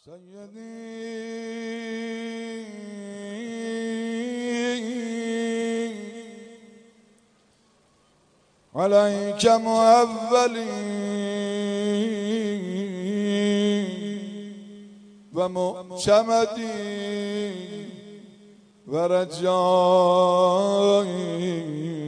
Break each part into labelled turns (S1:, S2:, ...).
S1: سیدی علیک معولی و معتمدی و رجایی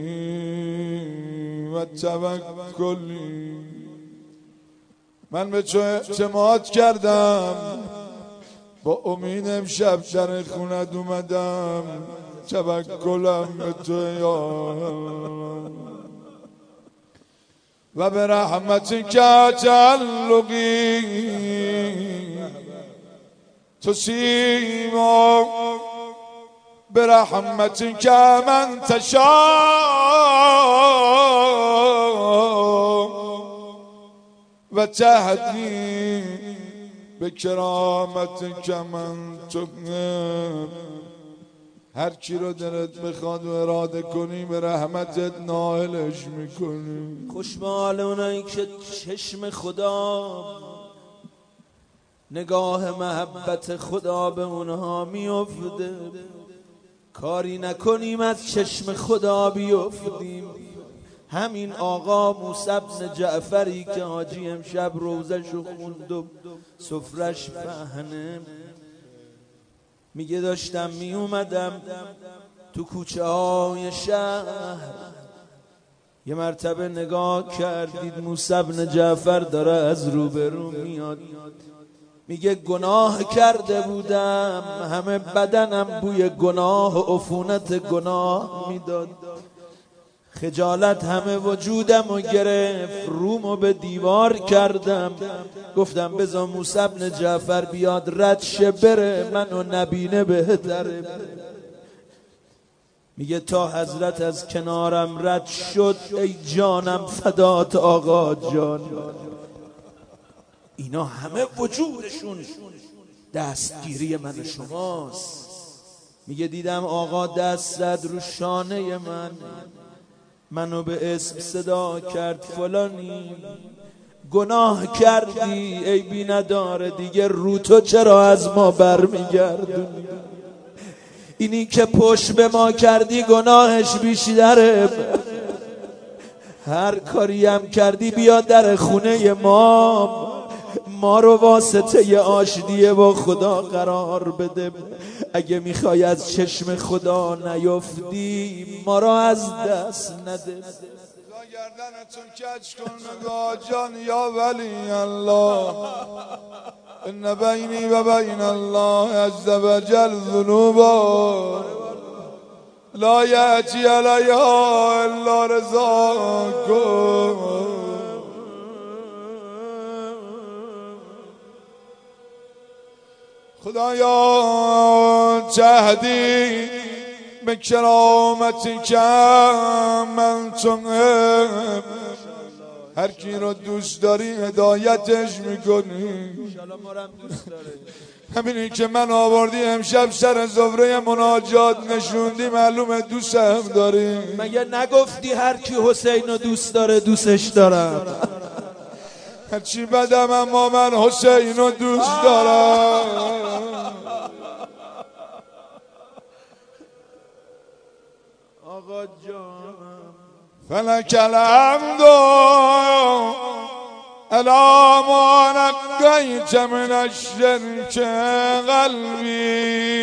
S1: و توکلی. من به تو اعتماد کردم، با امید امشب در خونت اومدم، توکلم به تو یا و به رحمتک تعلقی تصیب به رحمتک من تشاء و تهدی به کرامتک من تحب. هر کی رو دلت بخواد و اراده کنی به رحمتت نائلش میکنی.
S2: خوشبال اونایی که چشم خدا، نگاه محبت خدا به اونها میفته. کاری نکنیم از چشم خدا بیفتیم. همین آقا موسی بن جعفری که حاجی امشب روزشو خوند و سفرش پهنه، میگه داشتم میومدم تو کوچه های شهر، یه مرتبه نگاه کردید موسی بن جعفر داره از روبرو میاد. میگه گناه کرده بودم، همه بدنم بوی گناه و عفونت گناه میداد. خجالت همه وجودم و گرفت، رومو به دیوار کردم. گفتم بذار موسی بن جعفر بیاد رد شه بره، منو نبینه بهتره. میگه تا حضرت از کنارم رد شد، ای جانم فدات آقا جان. اینا همه وجودشون دستگیری من و شماست. میگه دیدم آقا دست زد رو شانه منو به اسم صدا کرد، فلانی گناه کردی ای بی نداره، دیگه رو تو چرا از ما برمیگردونی؟ اینی که پشت به ما کردی گناهش بیشتره. هر کاری هم کردی بیا در خونه ما رو واسطه آشتیه با خدا قرار بده. اگه میخوای از چشم خدا نیفتی ما رو از دست نده.
S1: گردنتون کج کن نگاه جان یا ولی الله، ان بینی و بین الله عز وجل ذنوبا لا یأتی علیها الا رضاکم. خدایا تهدی به کرامتک من تحب. هر کی رو دوست داری هدایتش میکنی. همینی که من آوردی امشب سر زهره مناجات نشوندی، معلومه دوست هم داری.
S2: مگه نگفتی هر کی حسین رو دوست داره دوستش دارم؟
S1: هرچی بدم اما من حسین رو دوست دارم.
S2: آقا جانم
S1: فلک الحمد علی ما نقیت من الشرک قلبی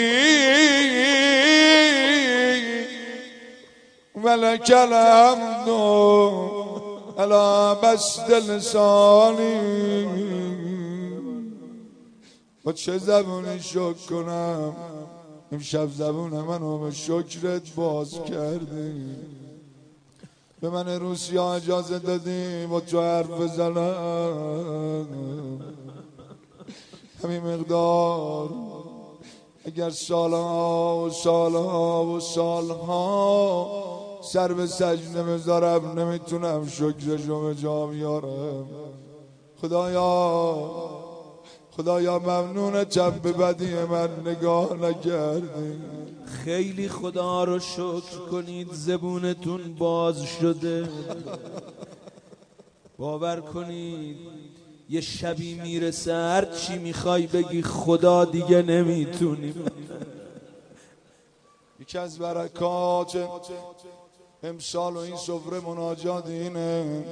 S1: ولک الحمد علی بسط لسانی. با چه زبونی شکر کنم؟ امشب زبون منو به شکرت باز کردی. به من روسیا اجازه دادی با تو حرف بزنم. همین مقدار اگر سالها و سالها و سالها سر به سجده بذارم نمیتونم شکرشو به جا بیارم. خدایا ممنونتم به بدی من نگاه نکردی.
S2: خیلی خدا رو شکر کنید زبونتون باز شده. باور کنید یه شبی میرسه هر چی میخوای بگی خدا دیگه نمیتونیم.
S1: یکی از برکات امسال و این سفره مناجات اینه،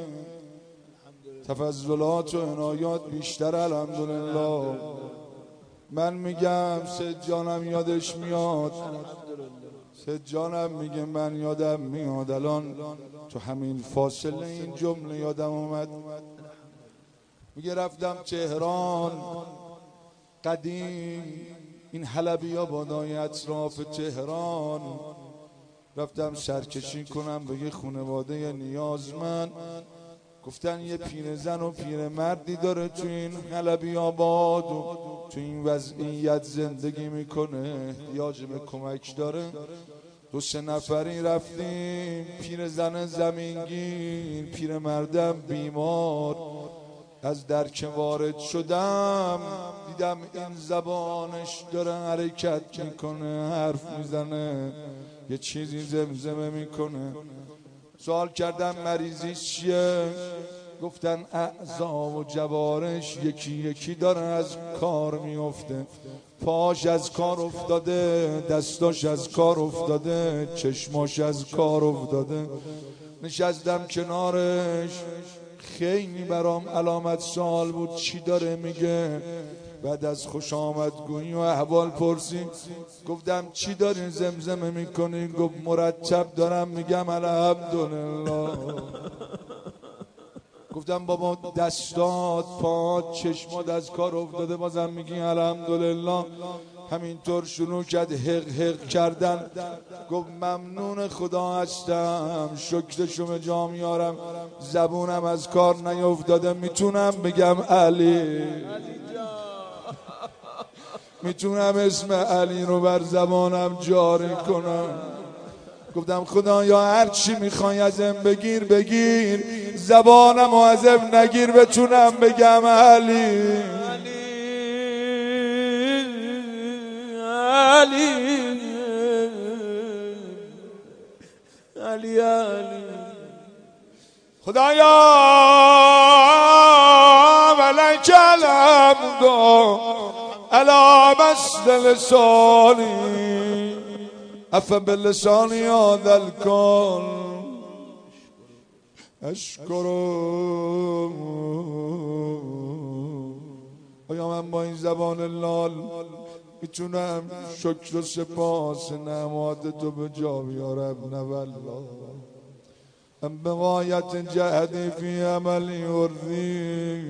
S1: تفضلات و عنایات بیشتر الحمدلله. من میگم سید جانم یادش میاد، سید جانم میگه من یادم میاد. الان تو همین فاصله این جمله یادم اومد. میگه رفتم تهران قدیم، این حلبی آبادای اطراف تهران، رفتم سرکشی کنم به یه خانواده نیازمند. گفتن یه پیرزن و پیرمردی داره تو این حلبی آباد و تو این وضعیت زندگی میکنه، احتیاج به کمک داره. 2-3 نفری رفتیم، پیرزن زمینگیر، پیرمردم بیمار. از درک وارد شدم دیدم این زبانش داره حرکت میکنه، حرف میزنه، یه چیزی زمزمه میکنه. سوال کردم مریضی چیه؟ گفتن اعضا و جوارش یکی یکی داره از کار میفته. پاش از کار افتاده، دستاش از کار افتاده، چشماش از کار افتاده. نشستم کنارش، خیلی برام علامت سوال بود چی داره میگه. بعد از خوش آمدگویی و احوال پرسی گفتم چی داری زمزمه میکنی؟ گفت مرتب دارم میگم الحمدلله. گفتم بابا دستات، پات، چشمات از کار افتاده بازم میگی الحمدلله؟ همینطور شروع کرد حق حق کردن. گفت ممنون خدا هستم، شکرشو به جا میارم، زبونم از کار نیفتاده، میتونم بگم علی، میتونم اسم علی رو بر زبانم جاری کنم. گفتم خدایا هر چی میخوای ازم بگیر بگیر، زبانم و ازم نگیر، بتونم بگم علی
S2: علی علی علی.
S1: خدایا ملک الحمد علی بسط لسانی عفا باللسانی هذا الکون اشکرو. آیا من با این زبان لال میتونم شکر و سپاس نعمات تو به جا بیارم؟ نه والله. ام بغایت جهدی فی عملی ارضی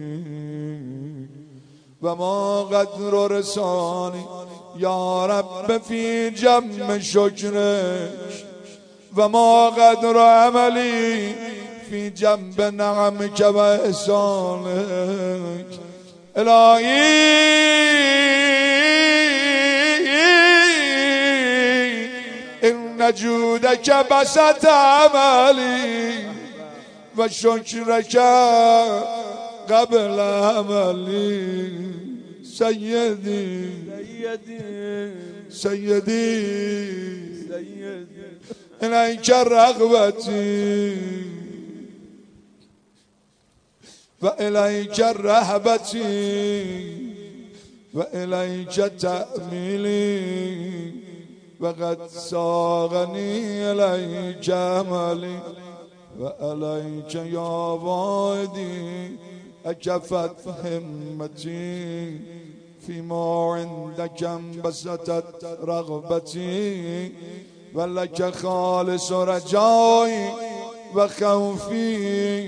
S1: و ما قدر رسانی یا رب فی جمع شکرک و ما قدر عملی فی جنب نعمک و احسانک. الهی ان جودک بسط عملی و شکرک قبل عملی. سیدی سیدی الیک رغبتی و الیک رهبتی و الیک تأمیلی و قد ساغنی الیک عملی و الیک یا وادی اکفت همتی فيما عندك انبسطت رغبتي ولك خالص رجائي و خوفی.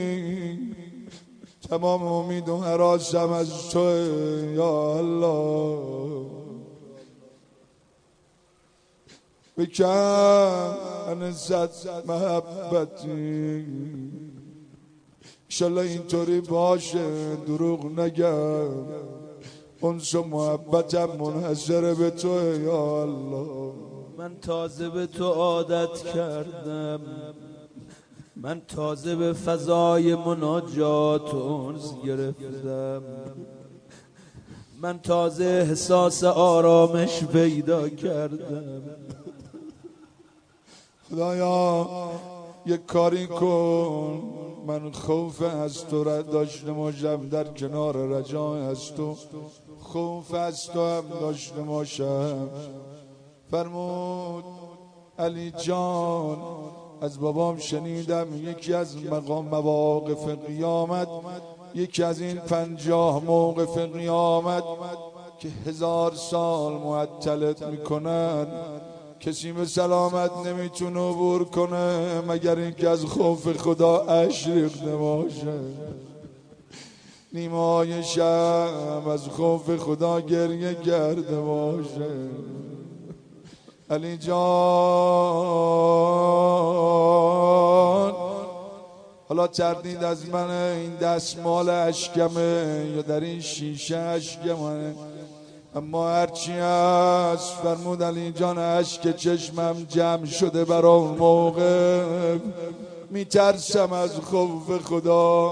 S1: تمام امید و حراسم از تو یا الله. بکن زد محبتی، انشالله اینطوری باشه، دروغ نگم. انس و محبتم منحصر به تو یا الله.
S2: من تازه به تو عادت کردم، من تازه به فضای مناجات انس گرفتم، من تازه احساس آرامش پیدا کردم.
S1: خدایا یک کاری کن من خوف از تو را داشته باشم در کنار رجای از تو، خوف از تو هم داشته باشم. فرمود علی جان از بابام شنیدم یکی از مواقف قیامت، یکی از این 50 موقف قیامت که 1000 سال معطلت میکنن، کسی به سلامت نمیتونه عبور کنه مگر اینکه از خوف خدا اشک ریخته باشه. نیمه‌های شب از خوف خدا گریه کرده باشه. علی جان حالا تردید از منه، این دستمال اشکمه یا در این شیشه اشکمه، اما هرچی هست فرمود علی جان اشک چشمم جمع شده برای اون موقع، میترسم از خوف خدا.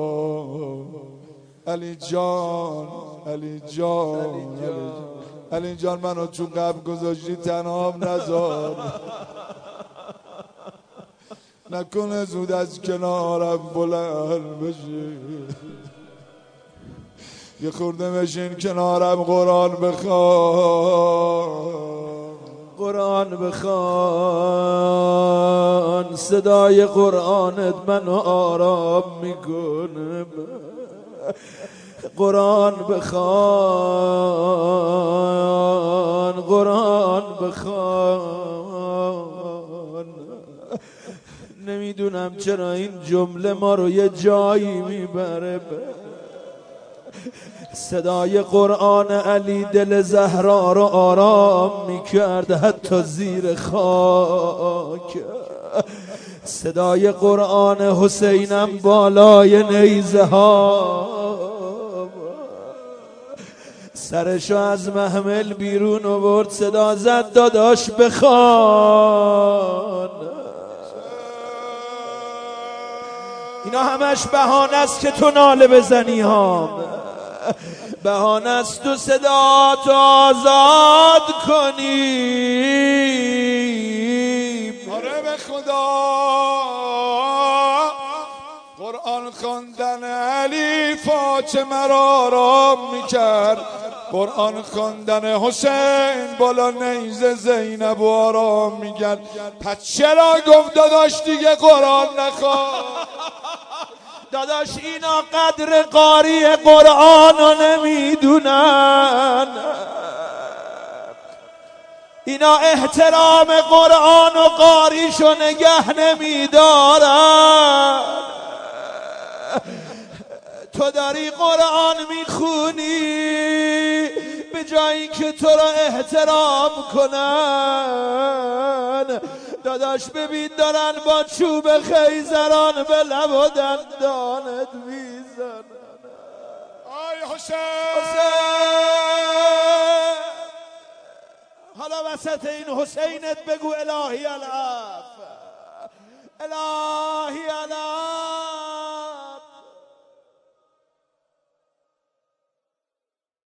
S1: علی جان علی جان علی جان منو تو قبر گذاشتی تنهام نذار، نکنه زود از کنارم بلند بشی، یه خورده بشین کنارم قرآن بخوان،
S2: قرآن بخوان، صدای قرآنت منو آرام میکنه. قرآن بخوان، قرآن بخوان. نمیدونم چرا این جمله ما رو یه جایی میبره. صدای قرآن علی دل زهرا رو آرام میکرد حتی زیر خاک. صدای قرآن حسینم بالای نیزه ها، سرشو از محمل بیرون آورد صدا زد داداش بخوان. اینا همش بهانه است که تو ناله بزنی ها، بهانه است تو صدا تو آزاد کنی.
S1: آره به خدا قرآن خواندن علی فاطمه را آرام میکرد، قرآن خواندن حسین بالا نیزه زینب و آرام میکرد. پس چرا گفت داداش دیگه قرآن نخوان؟
S2: داداش اینا قدر قاری قرآن رو نمیدونن، اینا احترام قرآن و قاریشو نگه نمیدارن. تو داری قرآن میخونی به جایی که تو را احترام کنن. داداش ببین دارن با چوب خیزران به لب و دندانت میزنن.
S1: آی حسین
S2: حالا وسط این حسینت بگو الهی العفو.